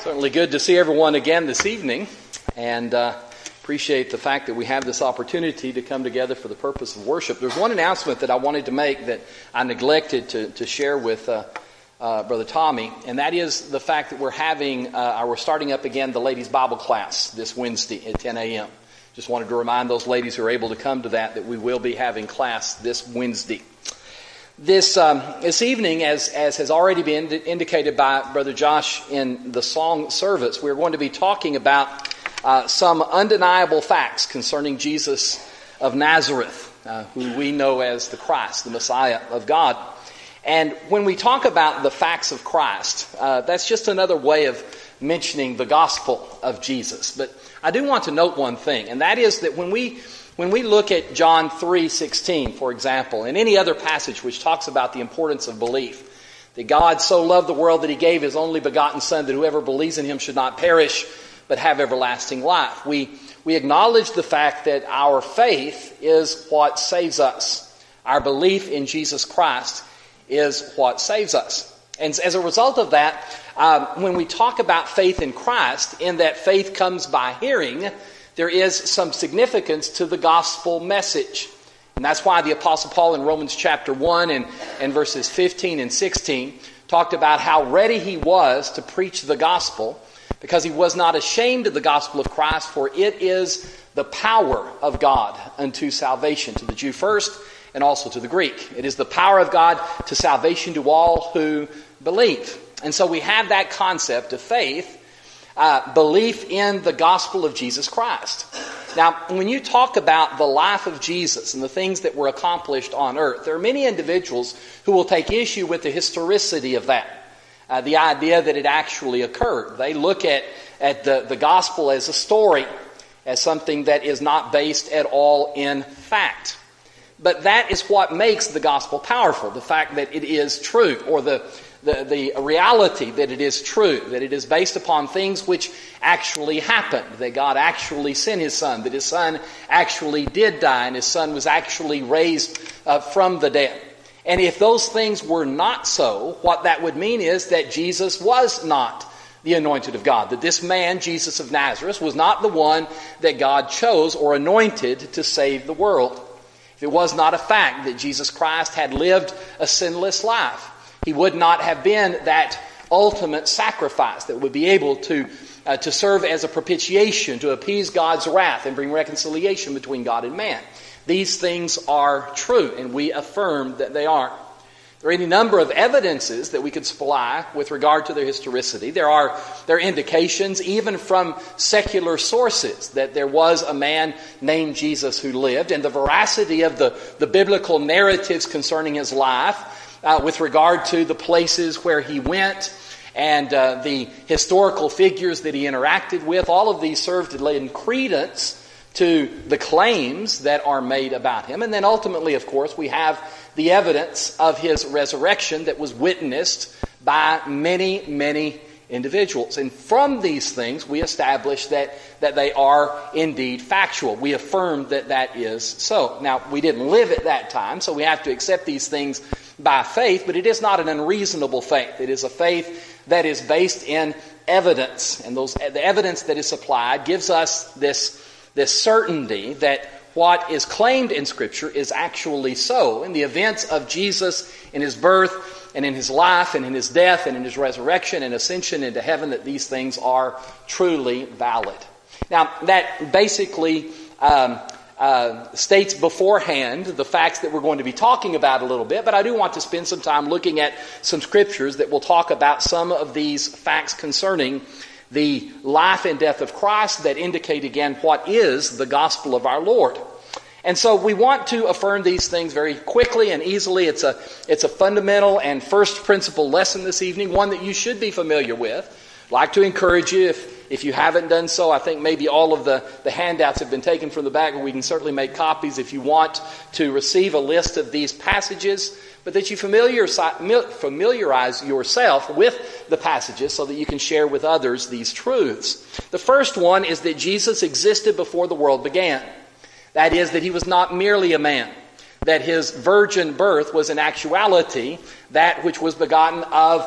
Certainly good to see everyone again this evening, and appreciate the fact that we have this opportunity to come together for the purpose of worship. There's one announcement that I wanted to make that I neglected to share with Brother Tommy, and that is the fact that we're starting up again the ladies' Bible class this Wednesday at 10 a.m. Just wanted to remind those ladies who are able to come to that we will be having class this Wednesday. This evening, as has already been indicated by Brother Josh in the song service, we're going to be talking about some undeniable facts concerning Jesus of Nazareth, who we know as the Christ, the Messiah of God. And when we talk about the facts of Christ, that's just another way of mentioning the gospel of Jesus. But I do want to note one thing, and that is that when we look at John 3:16, for example, and any other passage which talks about the importance of belief, that God so loved the world that He gave His only begotten Son, that whoever believes in Him should not perish, but have everlasting life. We acknowledge the fact that our faith is what saves us. Our belief in Jesus Christ is what saves us. And as a result of that, when we talk about faith in Christ, in that faith comes by hearing, there is some significance to the gospel message. And that's why the Apostle Paul in Romans chapter 1 and verses 15 and 16 talked about how ready he was to preach the gospel, because he was not ashamed of the gospel of Christ, for it is the power of God unto salvation, to the Jew first and also to the Greek. It is the power of God to salvation to all who believe. And so we have that concept of faith, belief in the gospel of Jesus Christ. Now, when you talk about the life of Jesus and the things that were accomplished on earth, there are many individuals who will take issue with the historicity of that, the idea that it actually occurred. They look at the gospel as a story, as something that is not based at all in fact. But that is what makes the gospel powerful, the fact that it is true, or the reality that it is true, that it is based upon things which actually happened, that God actually sent His Son, that His Son actually did die, and His Son was actually raised from the dead. And if those things were not so, what that would mean is that Jesus was not the anointed of God, that this man, Jesus of Nazareth, was not the one that God chose or anointed to save the world. If it was not a fact that Jesus Christ had lived a sinless life, He would not have been that ultimate sacrifice that would be able to serve as a propitiation, to appease God's wrath and bring reconciliation between God and man. These things are true, and we affirm that they are. There are any number of evidences that we could supply with regard to their historicity. There are indications, even from secular sources, that there was a man named Jesus who lived, and the veracity of the biblical narratives concerning his life, with regard to the places where he went and the historical figures that he interacted with, all of these serve to lend credence to the claims that are made about him. And then ultimately, of course, we have the evidence of his resurrection that was witnessed by many, many individuals. And from these things, we establish that they are indeed factual. We affirm that that is so. Now, we didn't live at that time, so we have to accept these things by faith, but it is not an unreasonable faith. It is a faith that is based in evidence, and the evidence that is supplied gives us this certainty that what is claimed in Scripture is actually so. In the events of Jesus in His birth and in His life and in His death and in His resurrection and ascension into heaven, that these things are truly valid. Now, that basically states beforehand the facts that we're going to be talking about a little bit, but I do want to spend some time looking at some Scriptures that will talk about some of these facts concerning the life and death of Christ that indicate again what is the gospel of our Lord. And so we want to affirm these things very quickly and easily. It's a fundamental and first principle lesson this evening, one that you should be familiar with. I'd like to encourage you, if you haven't done so, I think maybe all of the handouts have been taken from the back, but we can certainly make copies if you want to receive a list of these passages, but that you familiarize yourself with the passages so that you can share with others these truths. The first one is that Jesus existed before the world began. That is, that He was not merely a man. that his virgin birth was in actuality that which was begotten of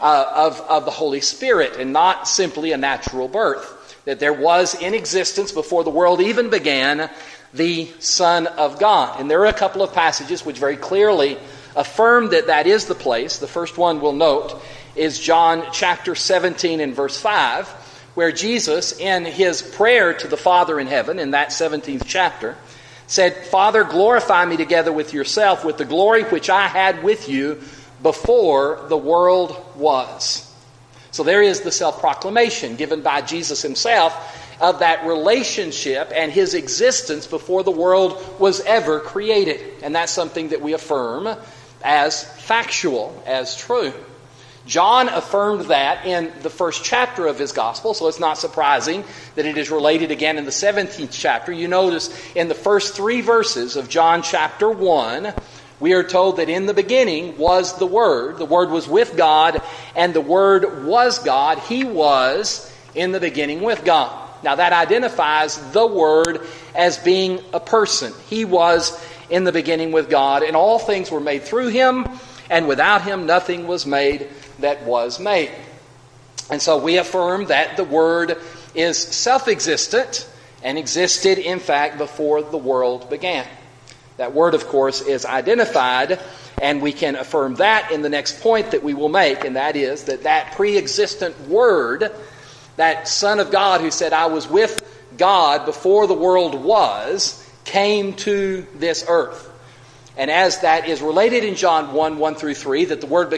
the Holy Spirit and not simply a natural birth. That there was in existence before the world even began the Son of God. And there are a couple of passages which very clearly affirm that that is the place. The first one we'll note is John chapter 17 and verse 5, where Jesus, in his prayer to the Father in heaven, in that 17th chapter, said, "Father, glorify me together with yourself with the glory which I had with you before the world was." So there is the self-proclamation given by Jesus himself of that relationship and his existence before the world was ever created. And that's something that we affirm as factual, as true. John affirmed that in the first chapter of his gospel, so it's not surprising that it is related again in the 17th chapter. You notice in the first 3 verses of John chapter 1, we are told that in the beginning was the Word. The Word was with God, and the Word was God. He was in the beginning with God. Now that identifies the Word as being a person. He was in the beginning with God, and all things were made through Him, and without Him nothing was made that was made. And so we affirm that the Word is self-existent and existed, in fact, before the world began. That Word, of course, is identified, and we can affirm that in the next point that we will make, and that is that pre-existent Word, that Son of God who said, "I was with God before the world was," came to this earth. And as that is related in John 1 through 3, that the Word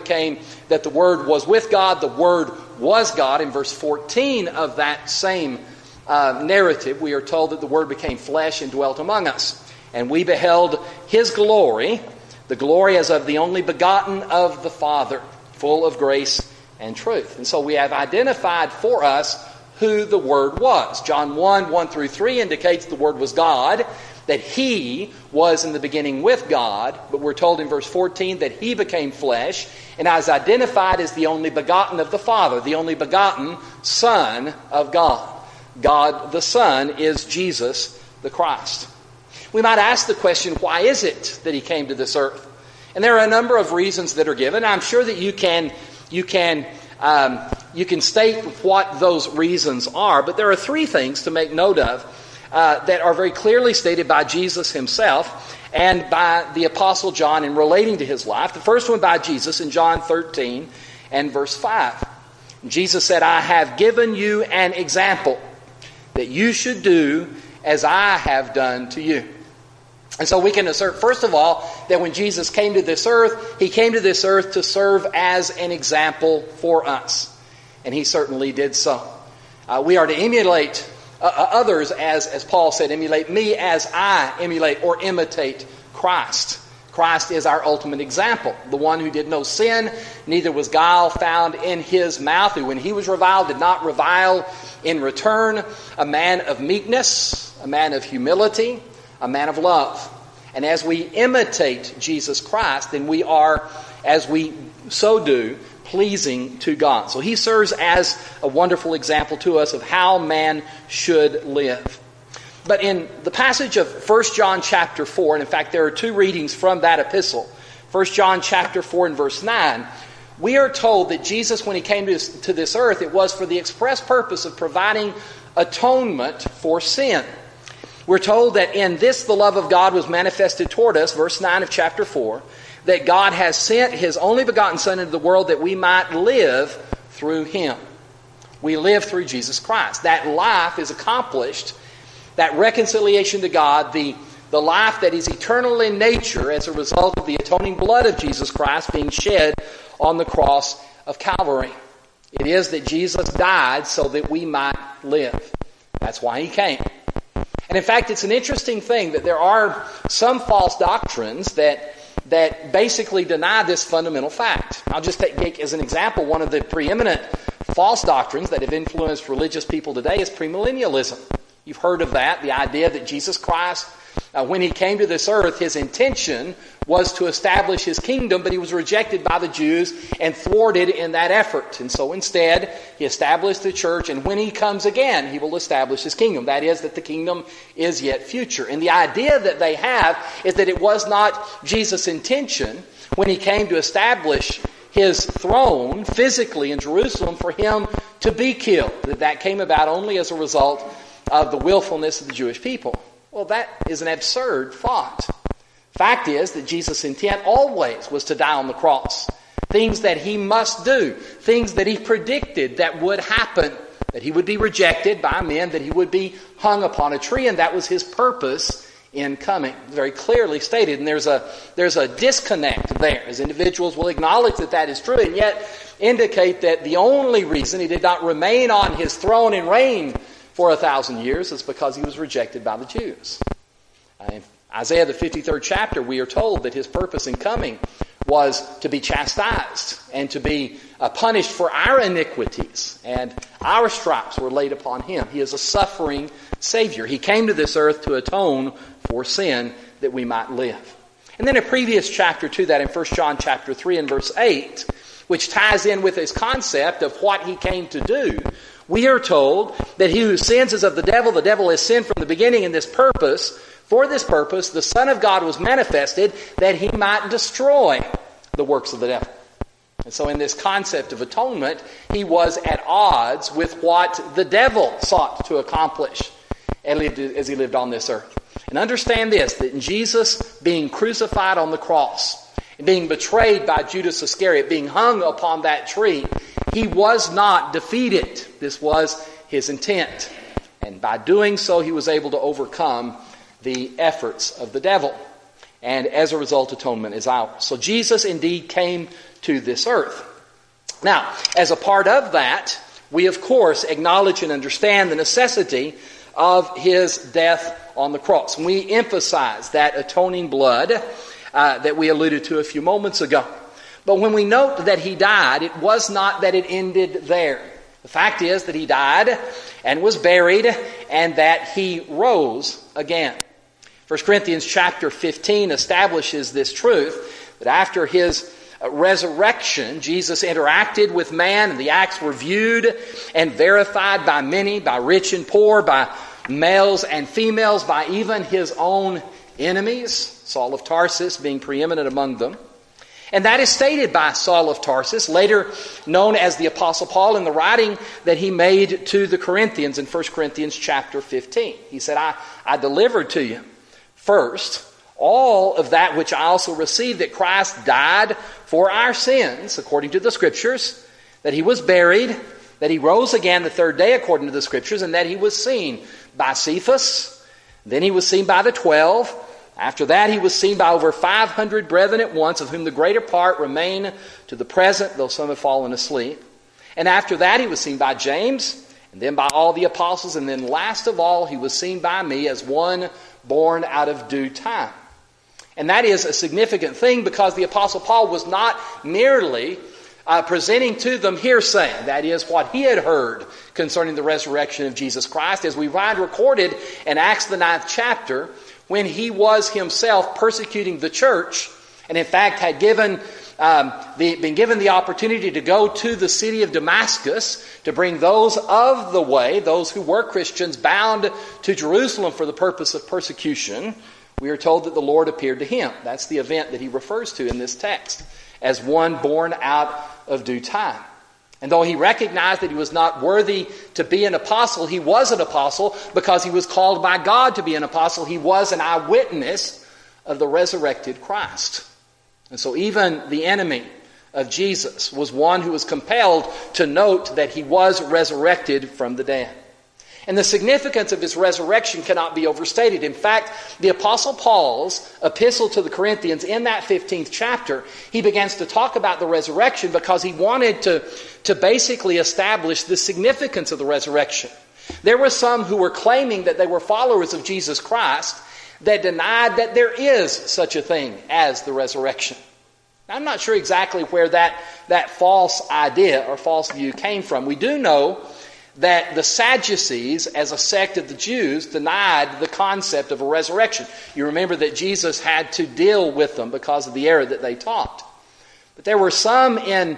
was with God, the Word was God. In verse 14 of that same narrative, we are told that the Word became flesh and dwelt among us. And we beheld His glory, the glory as of the only begotten of the Father, full of grace and truth. And so we have identified for us who the Word was. John 1 through 3 indicates the Word was God, that He was in the beginning with God, but we're told in verse 14 that He became flesh and is identified as the only begotten of the Father, the only begotten Son of God. God the Son is Jesus the Christ. We might ask the question, why is it that He came to this earth? And there are a number of reasons that are given. I'm sure that you can state what those reasons are, but there are 3 things to make note of that are very clearly stated by Jesus himself and by the Apostle John in relating to his life. The first one by Jesus in John 13 and verse 5. Jesus said, "I have given you an example that you should do as I have done to you." And so we can assert, first of all, that when Jesus came to this earth, He came to this earth to serve as an example for us. And He certainly did so. We are to emulate others, as Paul said, emulate me as I emulate or imitate Christ. Christ is our ultimate example, the one who did no sin, neither was guile found in His mouth, who when He was reviled did not revile in return, a man of meekness, a man of humility, a man of love. And as we imitate Jesus Christ, then we are, as we so do, pleasing to God. So He serves as a wonderful example to us of how man should live. But in the passage of 1 John chapter 4, and in fact there are 2 readings from that epistle, 1 John chapter 4 and verse 9, we are told that Jesus, when He came to this earth, it was for the express purpose of providing atonement for sin. We're told that in this the love of God was manifested toward us, verse 9 of chapter 4, that God has sent His only begotten Son into the world that we might live through Him. We live through Jesus Christ. That life is accomplished, that reconciliation to God, the life that is eternal in nature as a result of the atoning blood of Jesus Christ being shed on the cross of Calvary. It is that Jesus died so that we might live. That's why He came. And in fact, it's an interesting thing that there are some false doctrines that basically deny this fundamental fact. I'll just take as an example one of the preeminent false doctrines that have influenced religious people today is premillennialism. You've heard of that, the idea that Jesus Christ When he came to this earth, his intention was to establish his kingdom, but he was rejected by the Jews and thwarted in that effort. And so instead, he established the church, and when he comes again, he will establish his kingdom. That is, that the kingdom is yet future. And the idea that they have is that it was not Jesus' intention when he came to establish his throne physically in Jerusalem for him to be killed. That came about only as a result of the willfulness of the Jewish people. Well, that is an absurd thought. Fact is that Jesus' intent always was to die on the cross. Things that he must do, things that he predicted that would happen, that he would be rejected by men, that he would be hung upon a tree, and that was his purpose in coming. Very clearly stated, and there's a disconnect there, as individuals will acknowledge that that is true, and yet indicate that the only reason he did not remain on his throne and reign for 1,000 years is because he was rejected by the Jews. In Isaiah the 53rd chapter, we are told that his purpose in coming was to be chastised and to be punished for our iniquities, and our stripes were laid upon him. He is a suffering Savior. He came to this earth to atone for sin that we might live. And then a previous chapter to that in 1 John chapter 3 and verse 8, which ties in with this concept of what he came to do, we are told that he who sins is of the devil has sinned from the beginning, and for this purpose, the Son of God was manifested that he might destroy the works of the devil. And so in this concept of atonement, he was at odds with what the devil sought to accomplish as he lived on this earth. And understand this, that in Jesus being crucified on the cross, and being betrayed by Judas Iscariot, being hung upon that tree, he was not defeated. This was his intent. And by doing so, he was able to overcome the efforts of the devil. And as a result, atonement is ours. So Jesus indeed came to this earth. Now, as a part of that, we of course acknowledge and understand the necessity of his death on the cross. And we emphasize that atoning blood that we alluded to a few moments ago. But when we note that he died, it was not that it ended there. The fact is that he died and was buried, and that he rose again. 1 Corinthians chapter 15 establishes this truth, that after his resurrection, Jesus interacted with man, and the acts were viewed and verified by many, by rich and poor, by males and females, by even his own enemies, Saul of Tarsus being preeminent among them. And that is stated by Saul of Tarsus, later known as the Apostle Paul, in the writing that he made to the Corinthians in 1 Corinthians chapter 15. He said, I delivered to you first all of that which I also received, that Christ died for our sins, according to the Scriptures, that he was buried, that he rose again the third day, according to the Scriptures, and that he was seen by Cephas. Then he was seen by the 12. After that, he was seen by over 500 brethren at once, of whom the greater part remain to the present, though some have fallen asleep. And after that, he was seen by James, and then by all the apostles, and then last of all, he was seen by me as one born out of due time. And that is a significant thing, because the Apostle Paul was not merely presenting to them hearsay. That is what he had heard concerning the resurrection of Jesus Christ, as we find recorded in Acts the 9th chapter, when he was himself persecuting the church, and in fact had been given the opportunity to go to the city of Damascus to bring those of the way, those who were Christians, bound to Jerusalem for the purpose of persecution. We are told that the Lord appeared to him. That's the event that he refers to in this text, as one born out of due time. And though he recognized that he was not worthy to be an apostle, he was an apostle because he was called by God to be an apostle. He was an eyewitness of the resurrected Christ. And so even the enemy of Jesus was one who was compelled to note that he was resurrected from the dead. And the significance of his resurrection cannot be overstated. In fact, the Apostle Paul's epistle to the Corinthians, in that 15th chapter, he begins to talk about the resurrection because he wanted to basically establish the significance of the resurrection. There were some who were claiming that they were followers of Jesus Christ that denied that there is such a thing as the resurrection. Now, I'm not sure exactly where that false idea or false view came from. We do know that the Sadducees, as a sect of the Jews, denied the concept of a resurrection. You remember that Jesus had to deal with them because of the error that they taught. But there were some in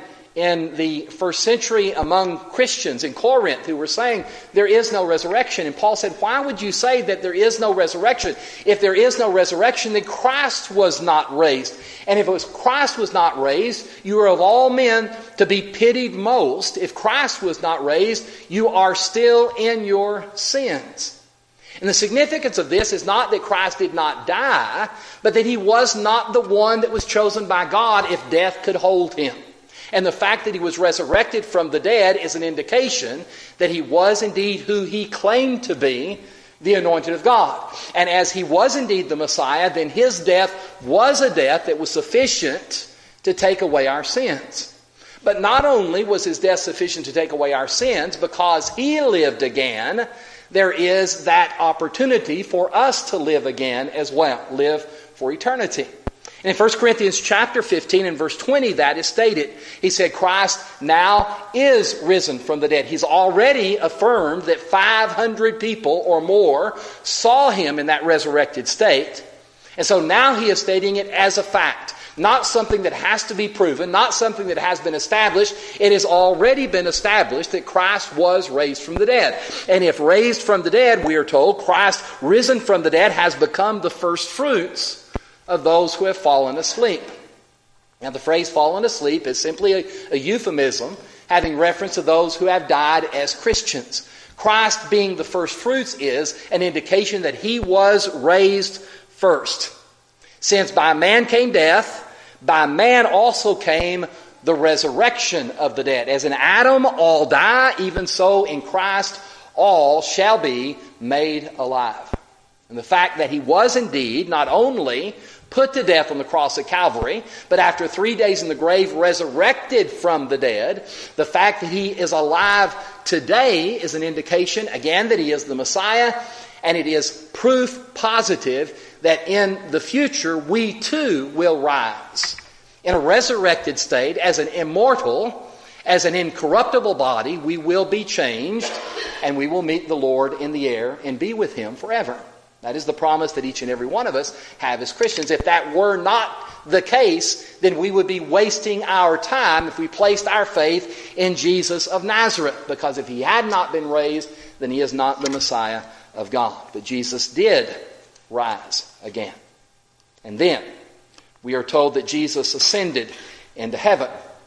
the first century among Christians in Corinth who were saying there is no resurrection. And Paul said, why would you say that there is no resurrection? If there is no resurrection, then Christ was not raised. And if it was Christ was not raised, you are of all men to be pitied most. If Christ was not raised, you are still in your sins. And the significance of this is not that Christ did not die, but that he was not the one that was chosen by God if death could hold him. And the fact that he was resurrected from the dead is an indication that he was indeed who he claimed to be, the anointed of God. And as he was indeed the Messiah, then his death was a death that was sufficient to take away our sins. But not only was his death sufficient to take away our sins, because he lived again, there is that opportunity for us to live again as well, live for eternity. And in 1 Corinthians chapter 15 and verse 20, that is stated. He said, Christ now is risen from the dead. He's already affirmed that 500 people or more saw him in that resurrected state. And so now he is stating it as a fact. Not something that has to be proven, not something that has been established. It has already been established that Christ was raised from the dead. And if raised from the dead, we are told, Christ risen from the dead has become the first fruits of those who have fallen asleep. Now the phrase fallen asleep is simply a euphemism having reference to those who have died as Christians. Christ being the first fruits is an indication that he was raised first. Since by man came death, by man also came the resurrection of the dead. As in Adam all die, even so in Christ all shall be made alive. And the fact that he was indeed not only put to death on the cross at Calvary, but after 3 days in the grave resurrected from the dead, the fact that he is alive today is an indication, again, that he is the Messiah, and it is proof positive that in the future we too will rise in a resurrected state as an immortal, as an incorruptible body. We will be changed, and we will meet the Lord in the air and be with him forever. That is the promise that each and every one of us have as Christians. If that were not the case, then we would be wasting our time if we placed our faith in Jesus of Nazareth. Because if he had not been raised, then he is not the Messiah of God. But Jesus did rise again. And then we are told that Jesus ascended into heaven.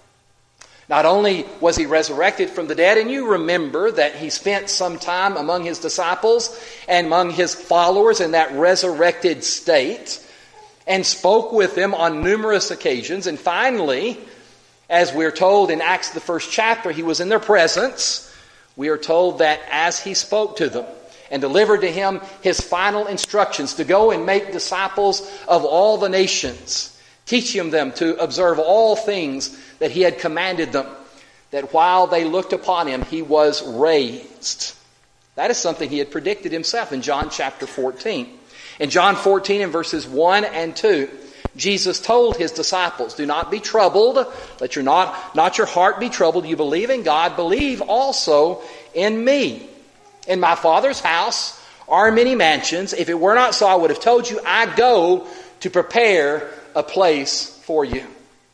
Not only was he resurrected from the dead, and you remember that he spent some time among his disciples and among his followers in that resurrected state and spoke with them on numerous occasions. And finally, as we're told in Acts the first chapter, he was in their presence. We are told that as he spoke to them and delivered to him his final instructions to go and make disciples of all the nations, teaching them to observe all things that he had commanded them, that while they looked upon him, he was raised. That is something he had predicted himself in John chapter 14. In John 14 and verses 1 and 2, Jesus told his disciples, do not be troubled, let not your heart be troubled. You believe in God, believe also in me. In my Father's house are many mansions. If it were not so, I would have told you, I go to prepare a place for you.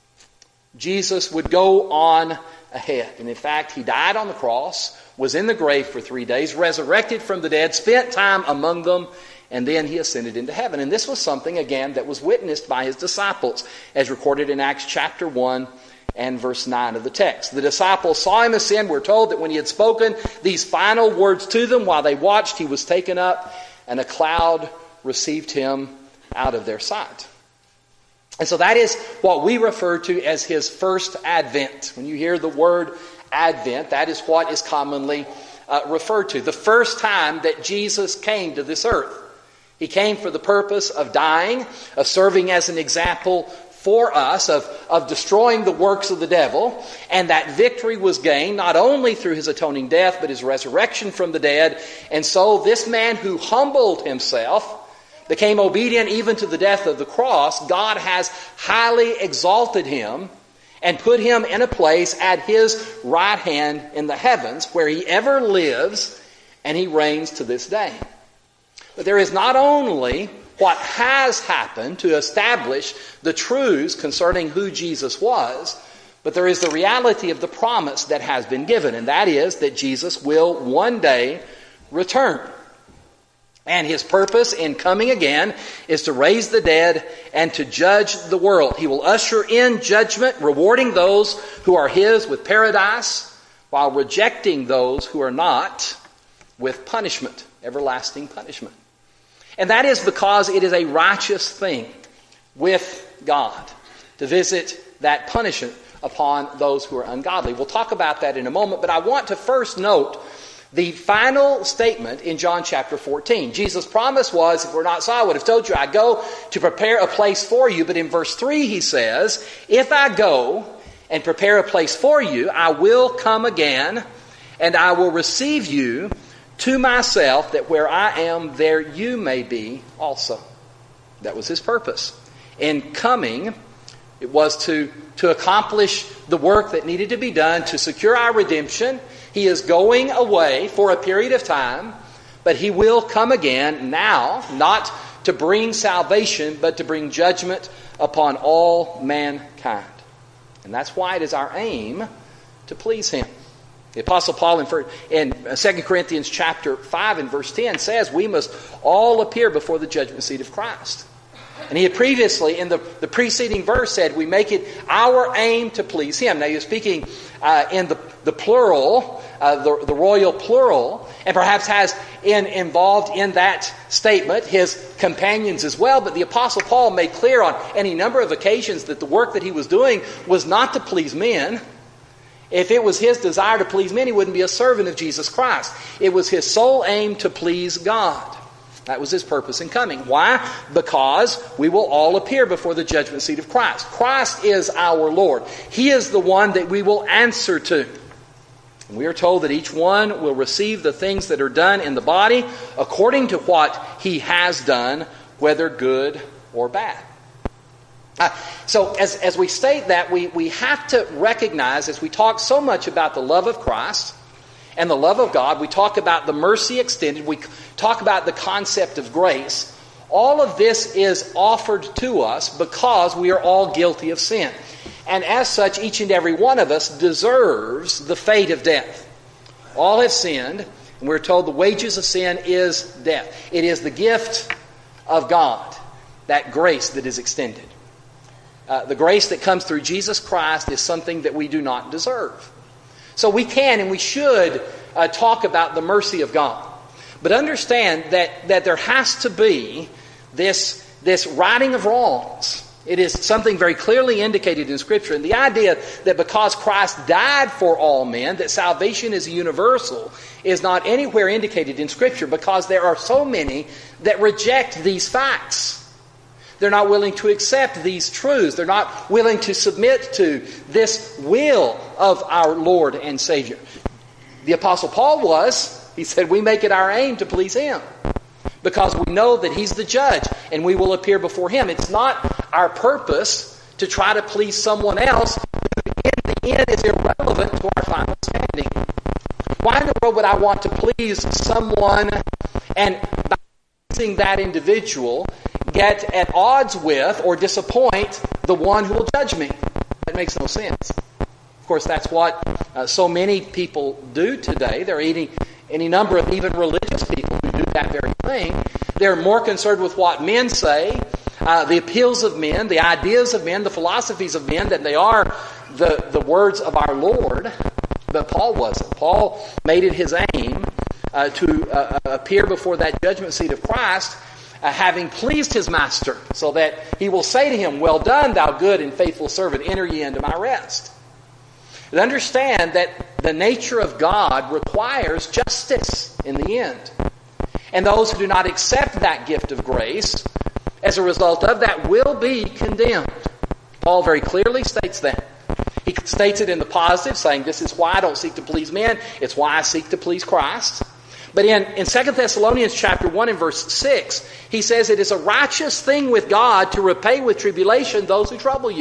Jesus would go on ahead. And in fact, he died on the cross, was in the grave for 3 days, resurrected from the dead, spent time among them, and then he ascended into heaven. And this was something, again, that was witnessed by his disciples, as recorded in Acts chapter 1 and verse 9 of the text. The disciples saw him ascend. We're told that when he had spoken these final words to them, while they watched, he was taken up, and a cloud received him out of their sight. And so that is what we refer to as his first advent. When you hear the word advent, that is what is commonly referred to. The first time that Jesus came to this earth. He came for the purpose of dying, of serving as an example for us, of destroying the works of the devil. And that victory was gained not only through his atoning death, but his resurrection from the dead. And so this man who humbled himself, became obedient even to the death of the cross, God has highly exalted him and put him in a place at his right hand in the heavens, where he ever lives, and he reigns to this day. But there is not only what has happened to establish the truths concerning who Jesus was, but there is the reality of the promise that has been given, and that is that Jesus will one day return. And his purpose in coming again is to raise the dead and to judge the world. He will usher in judgment, rewarding those who are his with paradise, while rejecting those who are not with punishment, everlasting punishment. And that is because it is a righteous thing with God to visit that punishment upon those who are ungodly. We'll talk about that in a moment, but I want to first note the final statement in John chapter 14. Jesus' promise was, if we're not so, I would have told you, I go to prepare a place for you. But in verse 3 he says, if I go and prepare a place for you, I will come again, and I will receive you to myself, that where I am, there you may be also. That was his purpose. In coming, it was to accomplish the work that needed to be done to secure our redemption. He is going away for a period of time, but he will come again now, not to bring salvation, but to bring judgment upon all mankind. And that's why it is our aim to please him. The Apostle Paul in 2 Corinthians chapter 5 and verse 10 says we must all appear before the judgment seat of Christ. And he had previously, in the preceding verse, said we make it our aim to please him. Now you're speaking in the plural, the royal plural, and perhaps has involved in that statement his companions as well. But the Apostle Paul made clear on any number of occasions that the work that he was doing was not to please men. If it was his desire to please men, he wouldn't be a servant of Jesus Christ. It was his sole aim to please God. That was his purpose in coming. Why? Because we will all appear before the judgment seat of Christ. Christ is our Lord. He is the one that we will answer to. And we are told that each one will receive the things that are done in the body according to what he has done, whether good or bad. So as we state that, we have to recognize, as we talk so much about the love of Christ and the love of God, we talk about the mercy extended, we talk about the concept of grace. All of this is offered to us because we are all guilty of sin. And as such, each and every one of us deserves the fate of death. All have sinned, and we're told the wages of sin is death. It is the gift of God, that grace that is extended. The grace that comes through Jesus Christ is something that we do not deserve. So we can and we should talk about the mercy of God. But understand that there has to be this righting of wrongs. It is something very clearly indicated in Scripture. And the idea that because Christ died for all men, that salvation is universal, is not anywhere indicated in Scripture, because there are so many that reject these facts. They're not willing to accept these truths. They're not willing to submit to this will of our Lord and Savior. The Apostle Paul was. He said, we make it our aim to please him, because we know that he's the judge and we will appear before him. It's not our purpose to try to please someone else, who in the end is irrelevant to our final standing. Why in the world would I want to please someone and by pleasing that individual get at odds with or disappoint the one who will judge me? That makes no sense. Of course, that's what so many people do today. There are any number of even religious people who do that very thing. They're more concerned with what men say, the appeals of men, the ideas of men, the philosophies of men, than they are the words of our Lord. But Paul wasn't. Paul made it his aim to appear before that judgment seat of Christ, having pleased his master, so that he will say to him, well done, thou good and faithful servant, enter ye into my rest. But understand that the nature of God requires justice in the end. And those who do not accept that gift of grace, as a result of that, will be condemned. Paul very clearly states that. He states it in the positive, saying, this is why I don't seek to please men, it's why I seek to please Christ. But in 2 Thessalonians chapter 1 and verse 6, he says it is a righteous thing with God to repay with tribulation those who trouble you.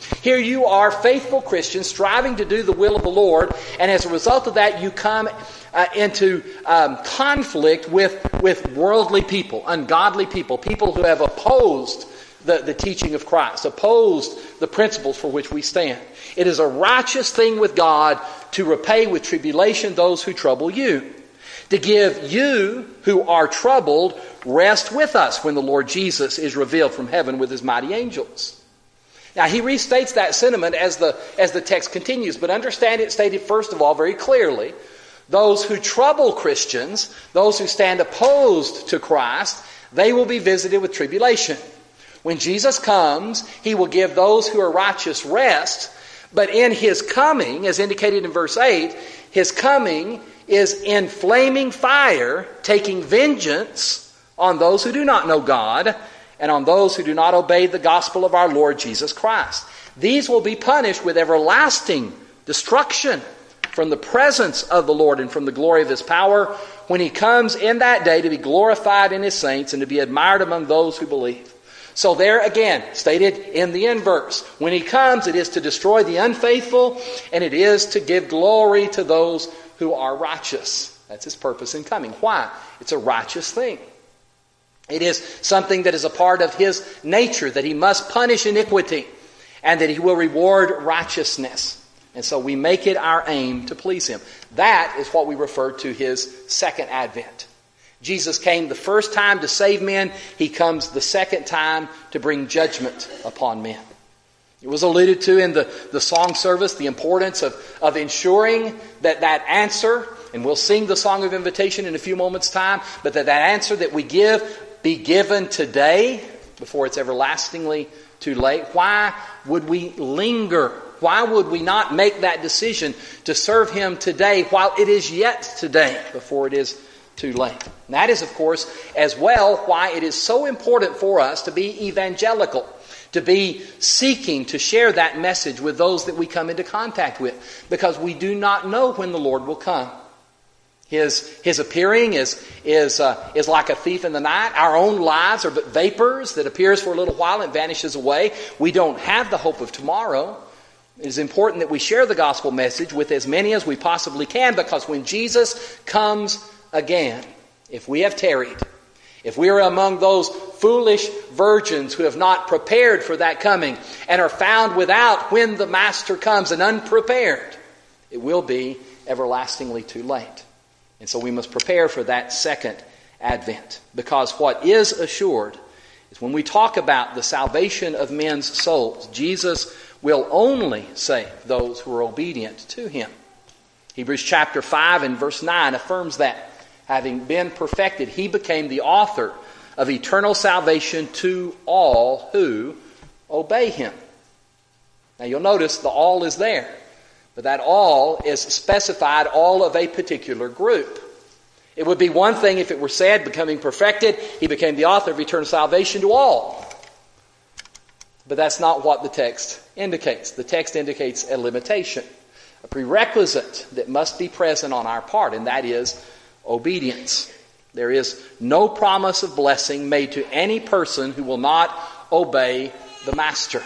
Here you are, faithful Christians, striving to do the will of the Lord, and as a result of that, you come into conflict with worldly people, ungodly people, people who have opposed the teaching of Christ, opposed the principles for which we stand. It is a righteous thing with God to repay with tribulation those who trouble you, to give you who are troubled rest with us when the Lord Jesus is revealed from heaven with his mighty angels. Now he restates that sentiment as the text continues, but understand it stated first of all very clearly. Those who trouble Christians, those who stand opposed to Christ, they will be visited with tribulation. When Jesus comes, he will give those who are righteous rest, but in his coming, as indicated in verse 8, his coming is in flaming fire, taking vengeance on those who do not know God and on those who do not obey the gospel of our Lord Jesus Christ. These will be punished with everlasting destruction from the presence of the Lord and from the glory of his power when he comes in that day to be glorified in his saints and to be admired among those who believe. So there again, stated in the inverse, when he comes, it is to destroy the unfaithful and it is to give glory to those who are righteous. That's his purpose in coming. Why? It's a righteous thing. It is something that is a part of his nature, that he must punish iniquity and that he will reward righteousness. And so we make it our aim to please him. That is what we refer to his second advent. Jesus came the first time to save men. He comes the second time to bring judgment upon men. It was alluded to in the song service, the importance of ensuring that answer, and we'll sing the song of invitation in a few moments' time, but that answer that we give be given today before it's everlastingly too late. Why would we linger? Why would we not make that decision to serve him today while it is yet today before it is too late? And that is, of course, as well why it is so important for us to be evangelical, to be seeking to share that message with those that we come into contact with, because we do not know when the Lord will come. His appearing is like a thief in the night. Our own lives are but vapors that appears for a little while and vanishes away. We don't have the hope of tomorrow. It is important that we share the gospel message with as many as we possibly can, because when Jesus comes again, if we have tarried, if we are among those foolish virgins who have not prepared for that coming and are found without when the Master comes and unprepared, it will be everlastingly too late. And so we must prepare for that second advent, because what is assured is when we talk about the salvation of men's souls, Jesus will only save those who are obedient to him. Hebrews chapter 5 and verse 9 affirms that. Having been perfected, he became the author of eternal salvation to all who obey him. Now you'll notice the all is there, but that all is specified all of a particular group. It would be one thing if it were said, becoming perfected, he became the author of eternal salvation to all. But that's not what the text indicates. The text indicates a limitation, a prerequisite that must be present on our part, and that is obedience. There is no promise of blessing made to any person who will not obey the Master.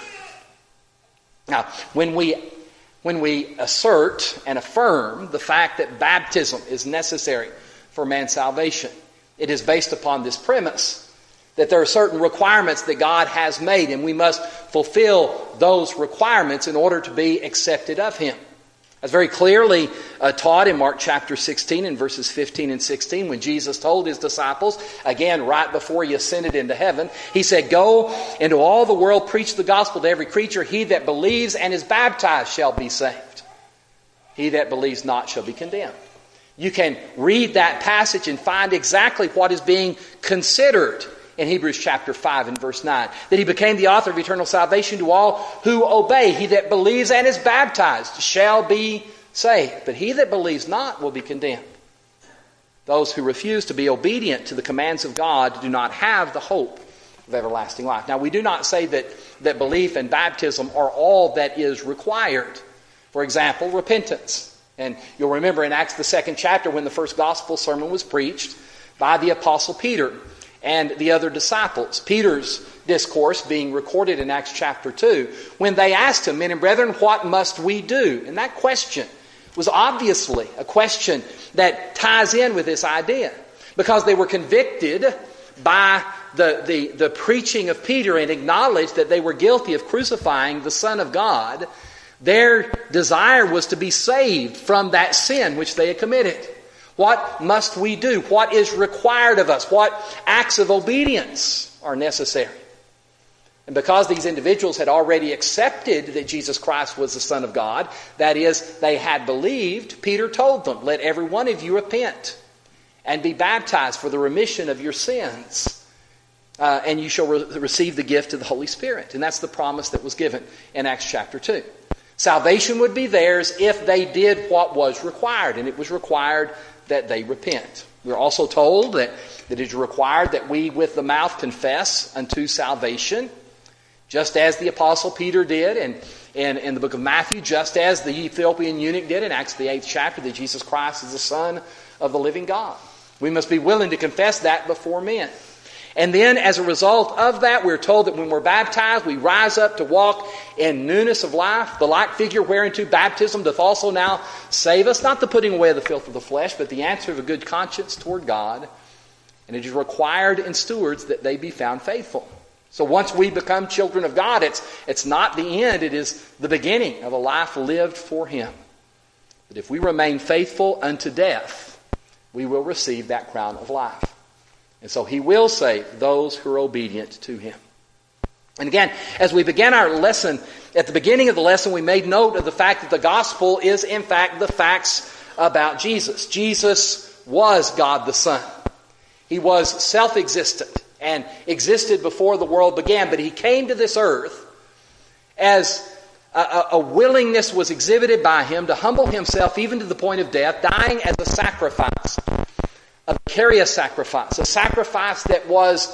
Now, when we assert and affirm the fact that baptism is necessary for man's salvation, it is based upon this premise that there are certain requirements that God has made, and we must fulfill those requirements in order to be accepted of him. That's very clearly taught in Mark chapter 16 and verses 15 and 16 when Jesus told his disciples, again right before he ascended into heaven, he said, "Go into all the world, preach the gospel to every creature. He that believes and is baptized shall be saved. He that believes not shall be condemned." You can read that passage and find exactly what is being considered in Hebrews chapter 5 and verse 9. That he became the author of eternal salvation to all who obey. He that believes and is baptized shall be saved. But he that believes not will be condemned. Those who refuse to be obedient to the commands of God do not have the hope of everlasting life. Now we do not say that belief and baptism are all that is required. For example, repentance. And you'll remember in Acts the 2nd chapter when the first gospel sermon was preached by the Apostle Peter. and the other disciples. Peter's discourse being recorded in Acts chapter 2, when they asked him, "Men and brethren, what must we do?" And that question was obviously a question that ties in with this idea, because they were convicted by the preaching of Peter and acknowledged that they were guilty of crucifying the Son of God. Their desire was to be saved from that sin which they had committed. What must we do? What is required of us? What acts of obedience are necessary? And because these individuals had already accepted that Jesus Christ was the Son of God, that is, they had believed, Peter told them, "Let every one of you repent and be baptized for the remission of your sins. And you shall receive the gift of the Holy Spirit." And that's the promise that was given in Acts chapter 2. Salvation would be theirs if they did what was required, and it was required that they repent. We're also told that it is required that we with the mouth confess unto salvation, just as the Apostle Peter did in the book of Matthew, just as the Ethiopian eunuch did in Acts the 8th chapter, that Jesus Christ is the Son of the living God. We must be willing to confess that before men. And then as a result of that, we're told that when we're baptized, we rise up to walk in newness of life. The like figure whereunto baptism doth also now save us, not the putting away of the filth of the flesh, but the answer of a good conscience toward God. And it is required in stewards that they be found faithful. So once we become children of God, it's not the end, it is the beginning of a life lived for Him. But if we remain faithful unto death, we will receive that crown of life. And so He will save those who are obedient to Him. And again, as we began our lesson, at the beginning of the lesson, we made note of the fact that the gospel is, in fact, the facts about Jesus. Jesus was God the Son. He was self-existent and existed before the world began, but He came to this earth as a willingness was exhibited by Him to humble Himself even to the point of death, dying as a sacrifice. A vicarious sacrifice, a sacrifice that was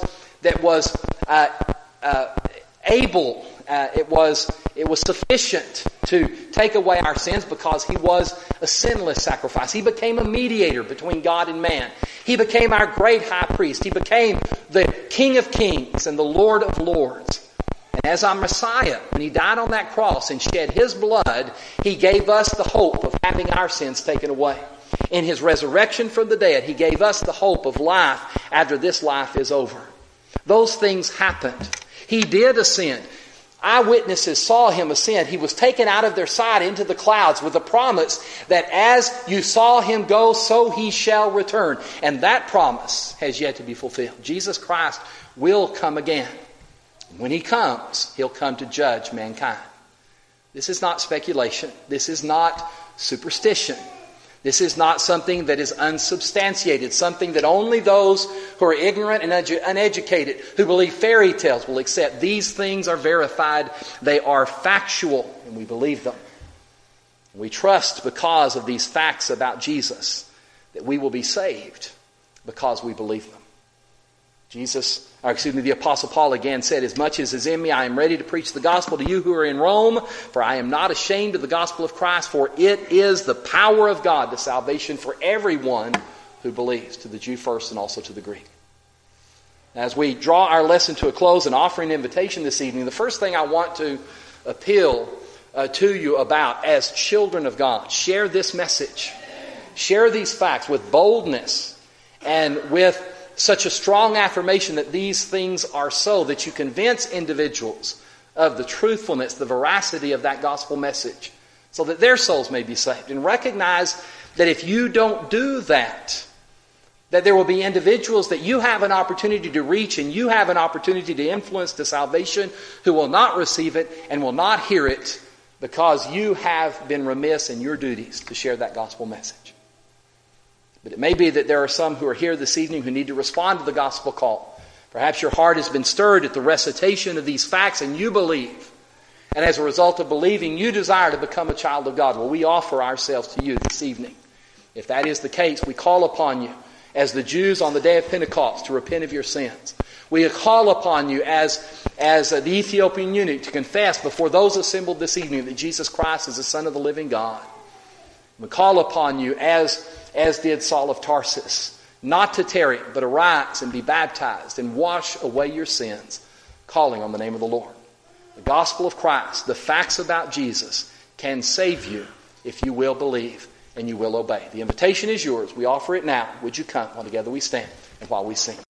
able, it was sufficient to take away our sins because He was a sinless sacrifice. He became a mediator between God and man. He became our great high priest. He became the King of kings and the Lord of lords. And as our Messiah, when He died on that cross and shed His blood, He gave us the hope of having our sins taken away. In His resurrection from the dead, He gave us the hope of life after this life is over. Those things happened. He did ascend. Eyewitnesses saw Him ascend. He was taken out of their sight into the clouds with the promise that as you saw Him go, so He shall return. And that promise has yet to be fulfilled. Jesus Christ will come again. When He comes, He'll come to judge mankind. This is not speculation. This is not superstition. This is not something that is unsubstantiated, something that only those who are ignorant and uneducated, who believe fairy tales, will accept. These things are verified. They are factual, and we believe them. We trust because of these facts about Jesus that we will be saved because we believe them. The Apostle Paul again said, "As much as is in me, I am ready to preach the gospel to you who are in Rome, for I am not ashamed of the gospel of Christ, for it is the power of God to salvation for everyone who believes, to the Jew first and also to the Greek." As we draw our lesson to a close and offer an invitation this evening, the first thing I want to appeal to you about as children of God, share this message. Share these facts with boldness and with such a strong affirmation that these things are so, that you convince individuals of the truthfulness, the veracity of that gospel message, so that their souls may be saved. And recognize that if you don't do that, that there will be individuals that you have an opportunity to reach and you have an opportunity to influence to salvation who will not receive it and will not hear it because you have been remiss in your duties to share that gospel message. But it may be that there are some who are here this evening who need to respond to the gospel call. Perhaps your heart has been stirred at the recitation of these facts and you believe. And as a result of believing, you desire to become a child of God. Well, we offer ourselves to you this evening. If that is the case, we call upon you, as the Jews on the day of Pentecost, to repent of your sins. We call upon you as the Ethiopian eunuch to confess before those assembled this evening that Jesus Christ is the Son of the living God. We call upon you as did Saul of Tarsus, not to tarry, but arise and be baptized and wash away your sins, calling on the name of the Lord. The gospel of Christ, the facts about Jesus, can save you if you will believe and you will obey. The invitation is yours. We offer it now. Would you come while together we stand and while we sing?